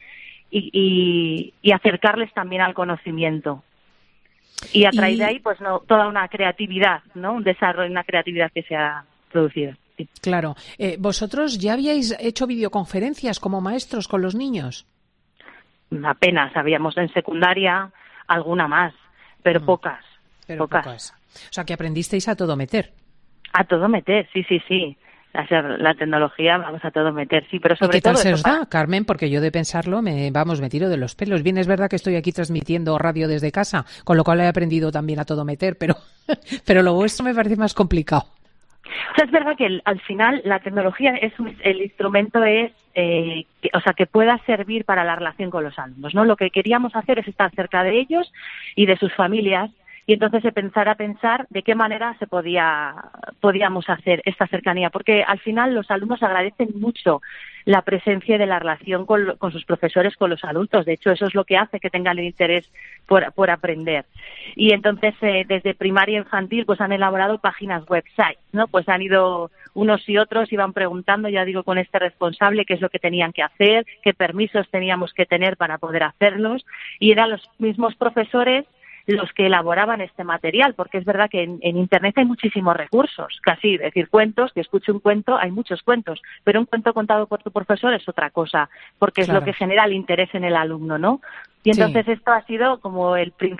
y acercarles también al conocimiento. Y a través de ahí, pues toda una creatividad, ¿no? Un desarrollo, una creatividad que se ha producido. Sí. Claro. ¿Vosotros ya habíais hecho videoconferencias como maestros con los niños? Apenas. Habíamos en secundaria alguna más, pero pocas. Pocas. O sea, que aprendisteis a todo meter. A todo meter, sí. La tecnología, vamos a todo meter, sí, pero sobre todo... ¿Y qué tal se os da, Carmen? Porque yo de pensarlo me tiro de los pelos. Bien, es verdad que estoy aquí transmitiendo radio desde casa, con lo cual he aprendido también a todo meter, pero lo vuestro me parece más complicado. O sea, es verdad que al final la tecnología el instrumento es que pueda servir para la relación con los alumnos, ¿no? Lo que queríamos hacer es estar cerca de ellos y de sus familias y entonces se pensar de qué manera podíamos hacer esta cercanía, porque al final los alumnos agradecen mucho la presencia de la relación con sus profesores, con los adultos. De hecho, eso es lo que hace que tengan el interés por aprender. Y entonces, desde primaria e infantil, pues han elaborado páginas websites, ¿no? Pues han ido unos y otros iban preguntando, ya digo, con este responsable qué es lo que tenían que hacer, qué permisos teníamos que tener para poder hacerlos, y eran los mismos profesores los que elaboraban este material, porque es verdad que en Internet hay muchísimos recursos, casi, es decir, cuentos, que escuche un cuento, hay muchos cuentos, pero un cuento contado por tu profesor es otra cosa, porque es lo que genera el interés en el alumno, ¿no? Y entonces esto ha sido como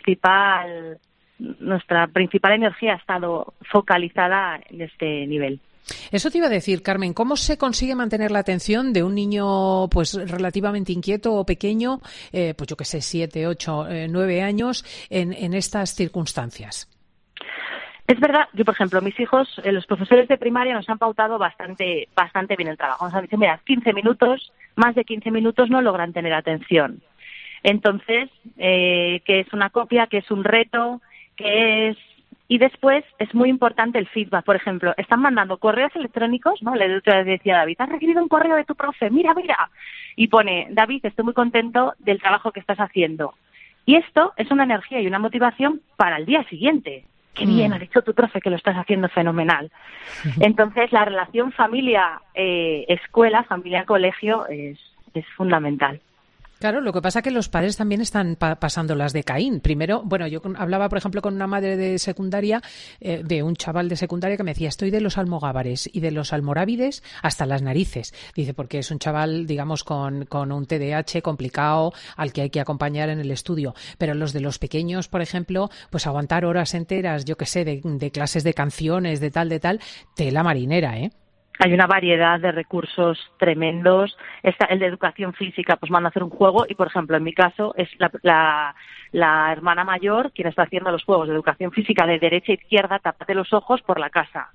nuestra principal energía ha estado focalizada en este nivel. Eso te iba a decir, Carmen, ¿cómo se consigue mantener la atención de un niño pues relativamente inquieto o pequeño, pues yo que sé, 7, 8, 9 años en estas circunstancias? Es verdad, yo por ejemplo, mis hijos, los profesores de primaria nos han pautado bastante bien el trabajo. Nos han dicho, mira, 15 minutos, más de 15 minutos no logran tener atención. Entonces, que es una copia, que es un reto, que es... Y después es muy importante el feedback. Por ejemplo, están mandando correos electrónicos, ¿no? Le decía a David, has recibido un correo de tu profe, mira. Y pone, David, estoy muy contento del trabajo que estás haciendo. Y esto es una energía y una motivación para el día siguiente. Qué bien, ha dicho tu profe que lo estás haciendo fenomenal. Entonces, la relación familia-escuela, familia-colegio es fundamental. Claro, lo que pasa es que los padres también están pasando las de Caín. Primero, bueno, yo hablaba, por ejemplo, con una madre de secundaria, de un chaval de secundaria que me decía, estoy de los almogávares y de los almorávides hasta las narices. Dice, porque es un chaval, digamos, con un TDAH complicado al que hay que acompañar en el estudio. Pero los de los pequeños, por ejemplo, pues aguantar horas enteras, yo qué sé, de clases de canciones, de tal, tela marinera, ¿eh? Hay una variedad de recursos tremendos. El de educación física, pues van a hacer un juego y, por ejemplo, en mi caso es la hermana mayor quien está haciendo los juegos de educación física de derecha a izquierda, tápate los ojos por la casa.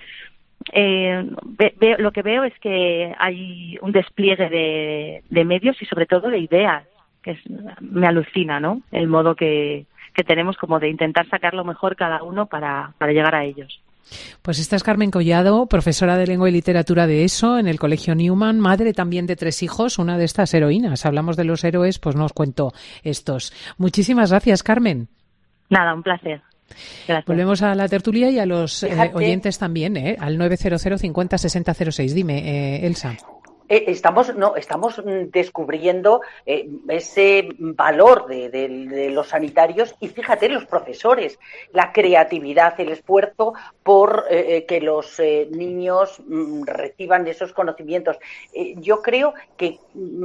Lo que veo es que hay un despliegue de medios y sobre todo de ideas, que me alucina, ¿no? El modo que tenemos como de intentar sacar lo mejor cada uno para llegar a ellos. Pues esta es Carmen Collado, profesora de Lengua y Literatura de ESO en el Colegio Newman, madre también de 3 hijos, una de estas heroínas. Hablamos de los héroes, pues no os cuento estos. Muchísimas gracias, Carmen. Nada, un placer. Gracias. Volvemos a la tertulia y a los oyentes también, al 900 50 60 06. Dime, Elsa. Estamos descubriendo ese valor de los sanitarios y fíjate, los profesores, la creatividad, el esfuerzo por que los niños reciban esos conocimientos. Yo creo que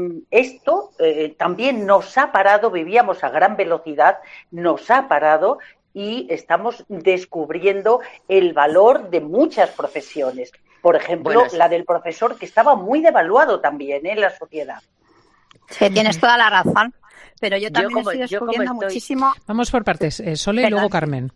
esto también nos ha parado, vivíamos a gran velocidad, nos ha parado y estamos descubriendo el valor de muchas profesiones. Por ejemplo, la del profesor, que estaba muy devaluado también en la sociedad. Sí, tienes toda la razón, pero yo también estoy descubriendo muchísimo... Vamos por partes, Sole y luego Carmen.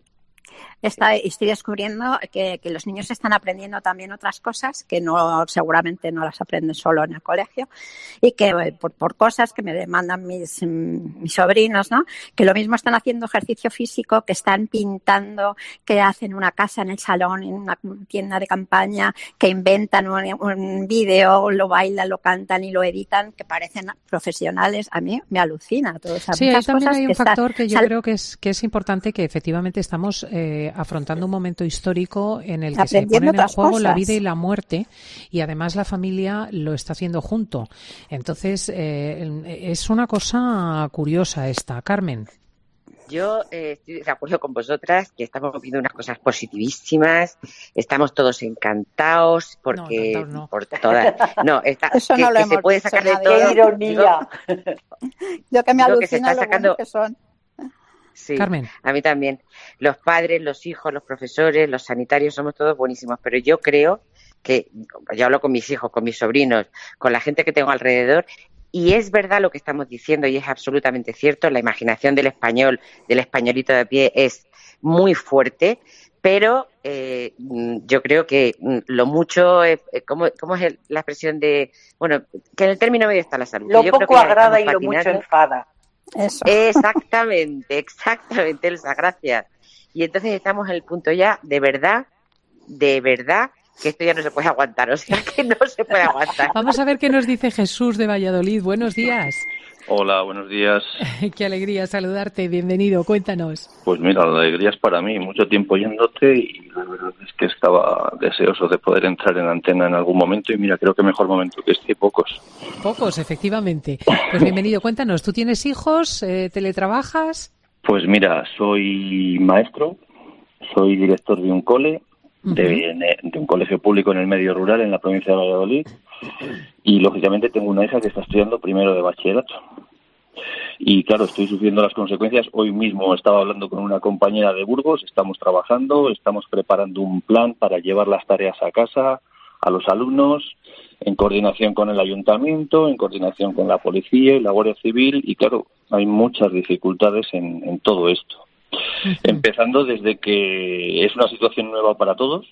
Estoy descubriendo que los niños están aprendiendo también otras cosas que seguramente no las aprenden solo en el colegio y que por cosas que me demandan mis sobrinos, ¿no? Que lo mismo están haciendo ejercicio físico, que están pintando, que hacen una casa en el salón, en una tienda de campaña, que inventan un vídeo, lo bailan, lo cantan y lo editan, que parecen profesionales. A mí me alucina todo eso. Sí, ahí también hay un factor que yo creo que es importante, que efectivamente estamos afrontando un momento histórico en el que se ponen en juego la vida y la muerte, y además la familia lo está haciendo junto. Entonces, es una cosa curiosa esta. Carmen. Yo estoy de acuerdo con vosotras, que estamos viendo unas cosas positivísimas, estamos todos encantados porque por todas. No, eso no lo hemos se puede sacar de todo. ¡Qué ironía! Yo que me alucino que se está sacando... lo buenos que son. Sí, Carmen. A mí también. Los padres, los hijos, los profesores, los sanitarios, somos todos buenísimos, pero yo creo que, yo hablo con mis hijos, con mis sobrinos, con la gente que tengo alrededor, y es verdad lo que estamos diciendo y es absolutamente cierto, la imaginación del español, del españolito de a pie es muy fuerte, pero yo creo que lo mucho, ¿cómo es la expresión de, bueno, que en el término medio está la salud? Lo yo poco creo que agrada y lo mucho enfada. Eso. Exactamente, Elsa, gracias. Y entonces estamos en el punto ya, de verdad, que esto ya no se puede aguantar, o sea que no se puede aguantar. Vamos a ver qué nos dice Jesús de Valladolid. Buenos días. Hola, buenos días. Qué alegría saludarte, bienvenido, cuéntanos. Pues mira, la alegría es para mí, mucho tiempo oyéndote y la verdad es que estaba deseoso de poder entrar en antena en algún momento y mira, creo que mejor momento que este, pocos. Pocos, efectivamente. Pues bienvenido, cuéntanos, ¿tú tienes hijos? ¿Teletrabajas? Pues mira, soy maestro, soy director de un cole, de un colegio público en el medio rural en la provincia de Valladolid y lógicamente tengo una hija que está estudiando primero de bachillerato. Y claro, estoy sufriendo las consecuencias. Hoy mismo estaba hablando con una compañera de Burgos, estamos trabajando, estamos preparando un plan para llevar las tareas a casa, a los alumnos, en coordinación con el ayuntamiento, en coordinación con la policía y la Guardia Civil, y claro, hay muchas dificultades en todo esto. Empezando desde que es una situación nueva para todos,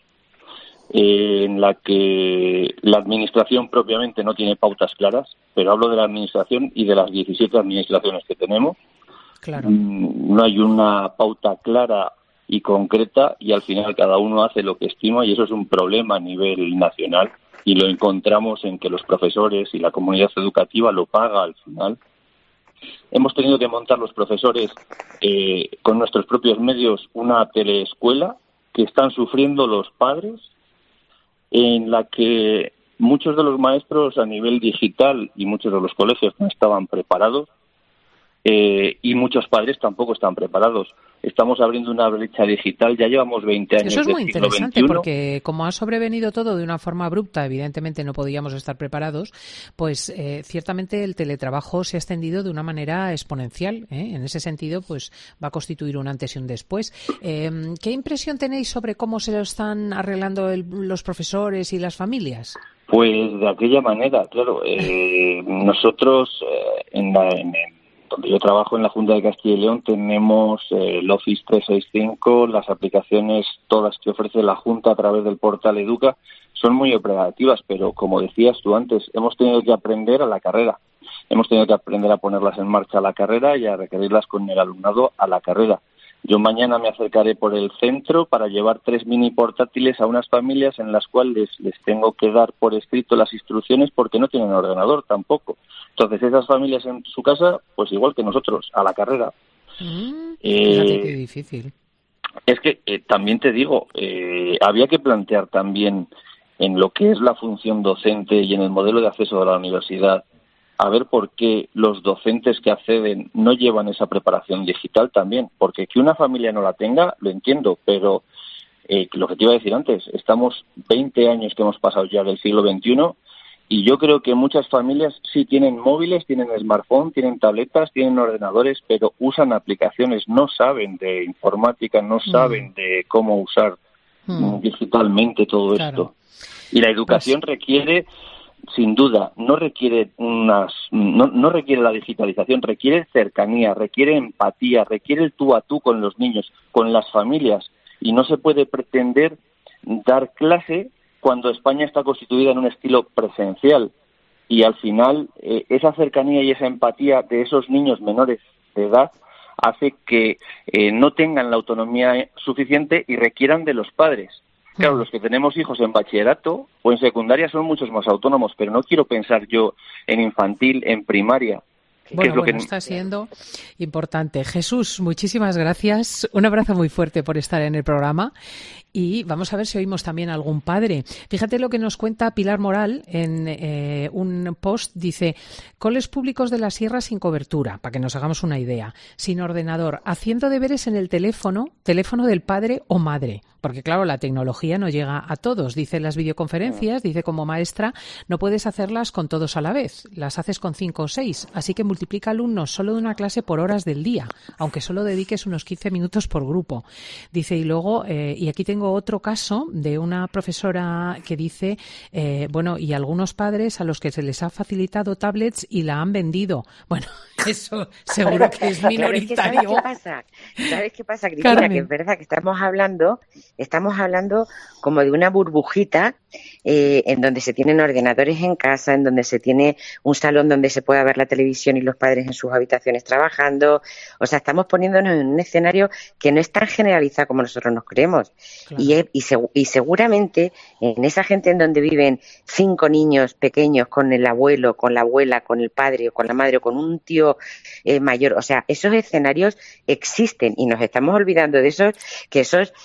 en la que la administración propiamente no tiene pautas claras, pero hablo de la administración y de las 17 administraciones que tenemos. Claro. No hay una pauta clara y concreta y al final cada uno hace lo que estima y eso es un problema a nivel nacional y lo encontramos en que los profesores y la comunidad educativa lo paga al final. Hemos tenido que montar los profesores con nuestros propios medios una teleescuela que están sufriendo los padres, en la que muchos de los maestros a nivel digital y muchos de los colegios no estaban preparados y muchos padres tampoco están preparados. Estamos abriendo una brecha digital, ya llevamos 20 años. Eso es muy siglo interesante XXI. porque como ha sobrevenido todo de una forma abrupta, evidentemente no podíamos estar preparados, pues ciertamente el teletrabajo se ha extendido de una manera exponencial. En ese sentido, pues va a constituir un antes y un después. ¿Qué impresión tenéis sobre cómo se lo están arreglando los profesores y las familias? Pues de aquella manera, claro. Nosotros donde yo trabajo en la Junta de Castilla y León tenemos el Office 365, las aplicaciones todas que ofrece la Junta a través del portal Educa son muy operativas, pero como decías tú antes, hemos tenido que aprender a la carrera. Hemos tenido que aprender a ponerlas en marcha a la carrera y a requerirlas con el alumnado a la carrera. Yo mañana me acercaré por el centro para llevar 3 mini portátiles a unas familias en las cuales les tengo que dar por escrito las instrucciones porque no tienen ordenador tampoco. Entonces esas familias en su casa, pues igual que nosotros, a la carrera. Fíjate qué difícil. Es que también te digo, había que plantear también en lo que es la función docente y en el modelo de acceso a la universidad, a ver por qué los docentes que acceden no llevan esa preparación digital también, porque que una familia no la tenga, lo entiendo, pero lo que te iba a decir antes, estamos 20 años que hemos pasado ya del siglo XXI y yo creo que muchas familias sí tienen móviles, tienen smartphone, tienen tabletas, tienen ordenadores, pero usan aplicaciones, no saben de informática, no saben de cómo usar digitalmente todo esto. Y la educación requiere, sin duda, no requiere no requiere la digitalización, requiere cercanía, requiere empatía, requiere el tú a tú con los niños, con las familias, y no se puede pretender dar clase cuando España está constituida en un estilo presencial y al final esa cercanía y esa empatía de esos niños menores de edad hace que no tengan la autonomía suficiente y requieran de los padres. Claro, los que tenemos hijos en bachillerato o en secundaria son muchos más autónomos, pero no quiero pensar yo en infantil, en primaria. Bueno, está siendo importante. Jesús, muchísimas gracias. Un abrazo muy fuerte por estar en el programa. Y vamos a ver si oímos también a algún padre. Fíjate lo que nos cuenta Pilar Moral en un post. Dice, coles públicos de la Sierra sin cobertura, para que nos hagamos una idea, sin ordenador, haciendo deberes en el teléfono del padre o madre. Porque, claro, la tecnología no llega a todos. Dice las videoconferencias, dice como maestra, no puedes hacerlas con todos a la vez. Las haces con 5 o 6. Así que multiplica alumnos solo de una clase por horas del día, aunque solo dediques unos 15 minutos por grupo. Dice, y luego, y aquí tengo otro caso de una profesora que dice, y algunos padres a los que se les ha facilitado tablets y la han vendido. Bueno, Eso seguro que es minoritario. ¿Sabes qué pasa, Cristina? Carmen. Que es verdad que estamos hablando como de una burbujita en donde se tienen ordenadores en casa, en donde se tiene un salón donde se pueda ver la televisión y los padres en sus habitaciones trabajando. O sea, estamos poniéndonos en un escenario que no es tan generalizado como nosotros nos creemos. Claro. Y seguramente en esa gente en donde viven 5 niños pequeños con el abuelo, con la abuela, con el padre o con la madre o con un tío mayor, o sea, esos escenarios existen y nos estamos olvidando de esos, que esos,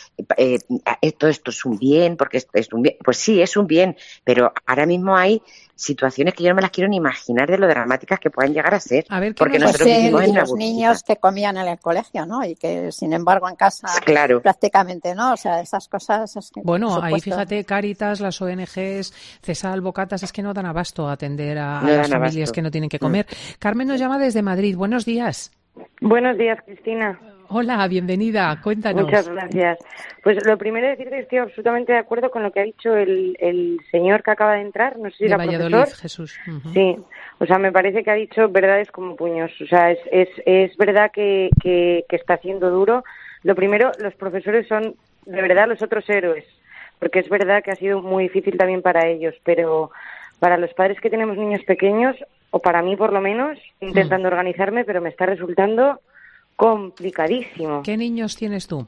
esto es un bien, porque es un bien, pues sí, es un bien, pero ahora mismo hay situaciones que yo no me las quiero ni imaginar de lo dramáticas que puedan llegar a ser, porque nosotros vivimos en los niños que comían en el colegio, ¿no? Y que sin embargo en casa prácticamente no, o sea, esas cosas es que, bueno, ahí fíjate, Cáritas, las ONGs, CESAL, Bocatas, es que no dan abasto a atender a las familias que no tienen que comer. Carmen nos llama desde Madrid. Buenos días. Buenos días, Cristina. Hola, bienvenida. Cuéntanos. Muchas gracias. Pues lo primero es decir que estoy absolutamente de acuerdo con lo que ha dicho el señor que acaba de entrar. No sé si era Valladolid, profesor. Jesús. Sí. O sea, me parece que ha dicho verdades como puños. O sea, es verdad que está siendo duro. Lo primero, los profesores son de verdad los otros héroes, porque es verdad que ha sido muy difícil también para ellos, pero para los padres que tenemos niños pequeños, o para mí por lo menos, intentando organizarme, pero me está resultando complicadísimo. ¿Qué niños tienes tú?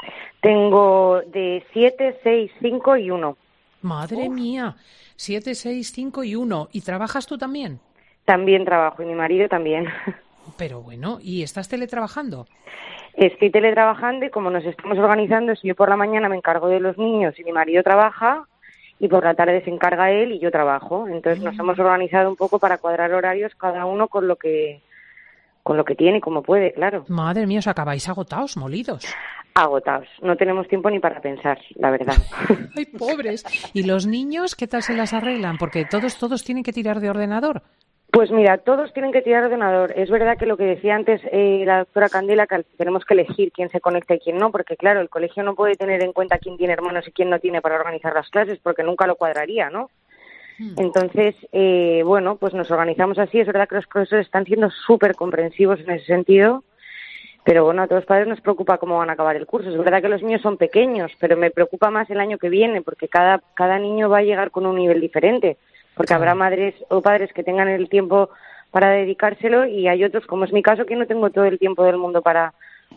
Tengo de 7, 6, 5 y 1. Madre mía, 7, 6, 5 y 1. ¿Y trabajas tú también? También trabajo y mi marido también. Pero bueno, ¿y estás teletrabajando? Estoy teletrabajando y como nos estamos organizando, si yo por la mañana me encargo de los niños y mi marido trabaja, y por la tarde se encarga él y yo trabajo. Entonces nos hemos organizado un poco para cuadrar horarios cada uno con lo que tiene y como puede, claro. Madre mía, os acabáis agotados, molidos. Agotados. No tenemos tiempo ni para pensar, la verdad. Ay, pobres. ¿Y los niños qué tal se las arreglan? Porque todos tienen que tirar de ordenador. Pues mira, todos tienen que tirar de ordenador. Es verdad que lo que decía antes la doctora Candela, que tenemos que elegir quién se conecta y quién no, porque claro, el colegio no puede tener en cuenta quién tiene hermanos y quién no tiene para organizar las clases, porque nunca lo cuadraría, ¿no? Entonces, bueno, pues nos organizamos así. Es verdad que los profesores están siendo súper comprensivos en ese sentido, pero bueno, a todos los padres nos preocupa cómo van a acabar el curso. Es verdad que los niños son pequeños, pero me preocupa más el año que viene, porque cada niño va a llegar con un nivel diferente. Porque habrá madres o padres que tengan el tiempo para dedicárselo y hay otros, como es mi caso, que no tengo todo el tiempo del mundo para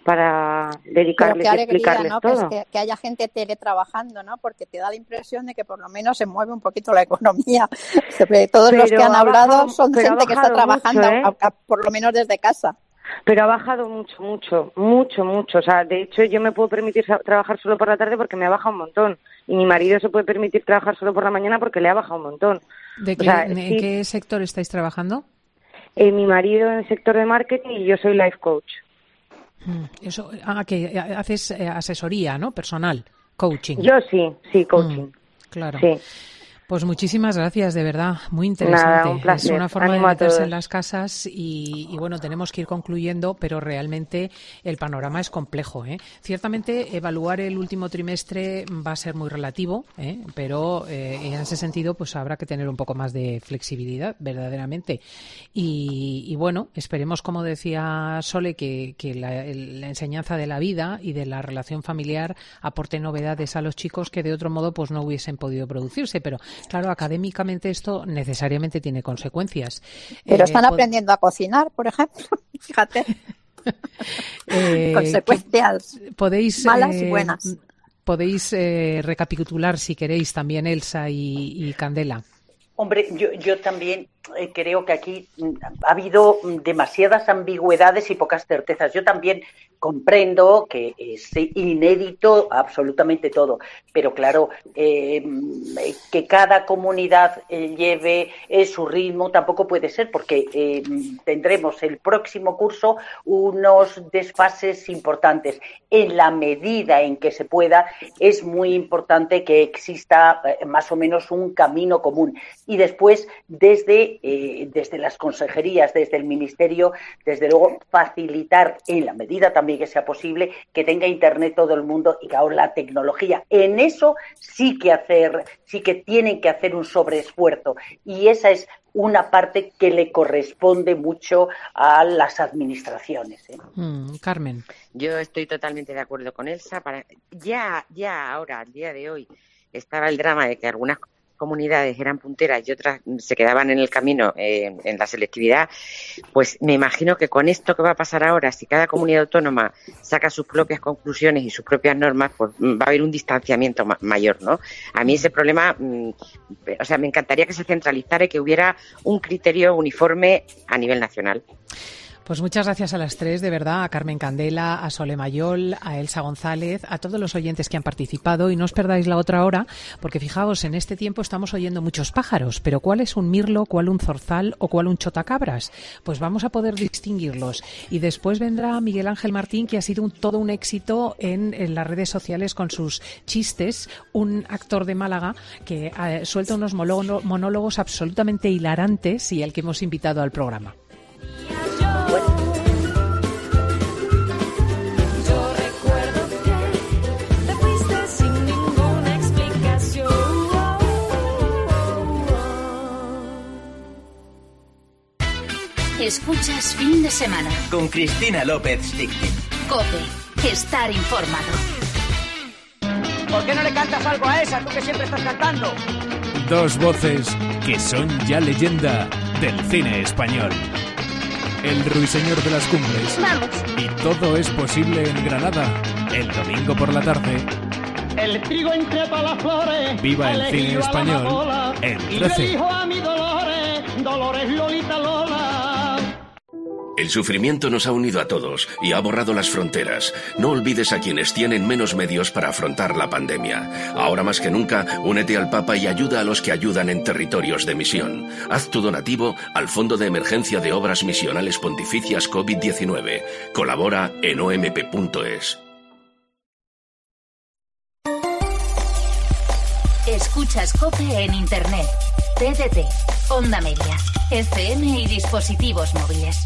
dedicarles y explicarles, ¿no? todo. Que haya gente teletrabajando, ¿no? Porque te da la impresión de que por lo menos se mueve un poquito la economía. Todos los que han hablado son gente que está trabajando, mucho, por lo menos desde casa. Pero ha bajado mucho. O sea, de hecho, yo me puedo permitir trabajar solo por la tarde porque me ha bajado un montón. Y mi marido se puede permitir trabajar solo por la mañana porque le ha bajado un montón. ¿En qué sector estáis trabajando? Mi marido en el sector de marketing y yo soy life coach. Eso, que haces asesoría, ¿no? Personal, coaching. Yo sí, coaching. Claro. Sí. Pues muchísimas gracias, de verdad, muy interesante. Nada, un placer. Es una forma de meterse en las casas y bueno, tenemos que ir concluyendo, pero realmente el panorama es complejo, ¿eh? Ciertamente, evaluar el último trimestre va a ser muy relativo, pero en ese sentido pues habrá que tener un poco más de flexibilidad, verdaderamente. Y bueno, esperemos, como decía Sole, que la enseñanza de la vida y de la relación familiar aporte novedades a los chicos que de otro modo pues no hubiesen podido producirse, pero claro, académicamente esto necesariamente tiene consecuencias. Pero están aprendiendo a cocinar, por ejemplo. Fíjate. Consecuencias malas y buenas. Podéis recapitular, si queréis, también Elsa y Candela. Hombre, yo también creo que aquí ha habido demasiadas ambigüedades y pocas certezas. Yo también comprendo que es inédito absolutamente todo, pero claro, que cada comunidad lleve su ritmo tampoco puede ser, porque tendremos el próximo curso unos desfases importantes. En la medida en que se pueda, es muy importante que exista más o menos un camino común. y después desde las consejerías, desde el Ministerio, desde luego facilitar en la medida también que sea posible que tenga internet todo el mundo y que ahora la tecnología. En eso sí que tienen que hacer un sobreesfuerzo y esa es una parte que le corresponde mucho a las administraciones. Carmen. Yo estoy totalmente de acuerdo con Elsa. Ya ahora, al día de hoy, estaba el drama de que algunas comunidades eran punteras y otras se quedaban en el camino en la selectividad. Pues me imagino que con esto que va a pasar ahora, si cada comunidad autónoma saca sus propias conclusiones y sus propias normas, pues va a haber un distanciamiento mayor, ¿no? A mí ese problema, me encantaría que se centralizara y que hubiera un criterio uniforme a nivel nacional. Pues muchas gracias a las tres, de verdad, a Carmen Candela, a Sole Mayol, a Elsa González, a todos los oyentes que han participado, y no os perdáis la otra hora, porque fijaos, en este tiempo estamos oyendo muchos pájaros, pero ¿cuál es un mirlo, cuál un zorzal o cuál un chotacabras? Pues vamos a poder distinguirlos. Y después vendrá Miguel Ángel Martín, que ha sido todo un éxito en las redes sociales con sus chistes, un actor de Málaga que suelta unos monólogos absolutamente hilarantes y al que hemos invitado al programa. Escuchas Fin de Semana con Cristina López Lichting. COPE. Estar informado. ¿Por qué no le cantas algo a esa, tú que siempre estás cantando? Dos voces que son ya leyenda del cine español. El Ruiseñor de las Cumbres. Vamos. Y Todo es posible en Granada, el domingo por la tarde. El trigo entrepa las flores. Viva el cine español en 13. Y yo elijo a mi Dolores Lolita Lola. El sufrimiento nos ha unido a todos y ha borrado las fronteras. No olvides a quienes tienen menos medios para afrontar la pandemia. Ahora más que nunca, únete al Papa y ayuda a los que ayudan en territorios de misión. Haz tu donativo al Fondo de Emergencia de Obras Misionales Pontificias COVID-19. Colabora en omp.es. Escuchas COPE en Internet, TDT, Onda Media, FM y dispositivos móviles.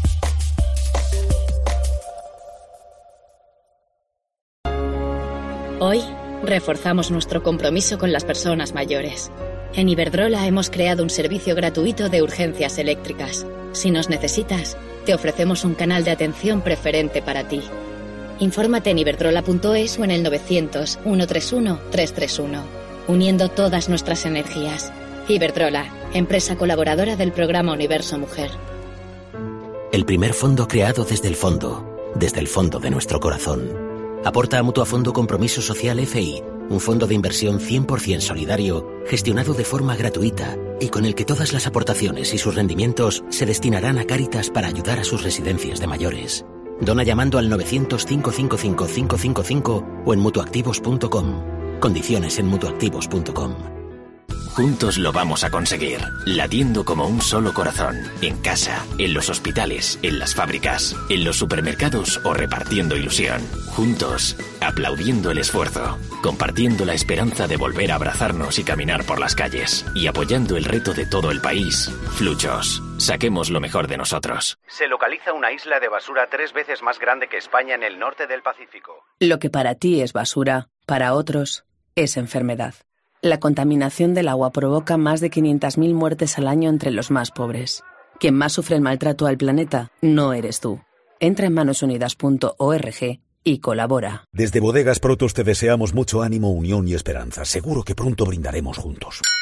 Hoy reforzamos nuestro compromiso con las personas mayores. En Iberdrola hemos creado un servicio gratuito de urgencias eléctricas. Si nos necesitas, te ofrecemos un canal de atención preferente para ti. Infórmate en iberdrola.es o en el 900-131-331. Uniendo todas nuestras energías. Iberdrola, empresa colaboradora del programa Universo Mujer. El primer fondo creado desde el fondo de nuestro corazón. Aporta a Mutuafondo Compromiso Social FI, un fondo de inversión 100% solidario, gestionado de forma gratuita y con el que todas las aportaciones y sus rendimientos se destinarán a Cáritas para ayudar a sus residencias de mayores. Dona llamando al 900-555-555 o en mutuactivos.com. Condiciones en mutuactivos.com. Juntos lo vamos a conseguir, latiendo como un solo corazón, en casa, en los hospitales, en las fábricas, en los supermercados o repartiendo ilusión. Juntos, aplaudiendo el esfuerzo, compartiendo la esperanza de volver a abrazarnos y caminar por las calles, y apoyando el reto de todo el país. Fluchos, saquemos lo mejor de nosotros. Se localiza una isla de basura 3 veces más grande que España en el norte del Pacífico. Lo que para ti es basura, para otros es enfermedad. La contaminación del agua provoca más de 500.000 muertes al año entre los más pobres. Quien más sufre el maltrato al planeta no eres tú. Entra en manosunidas.org y colabora. Desde Bodegas Protos te deseamos mucho ánimo, unión y esperanza. Seguro que pronto brindaremos juntos.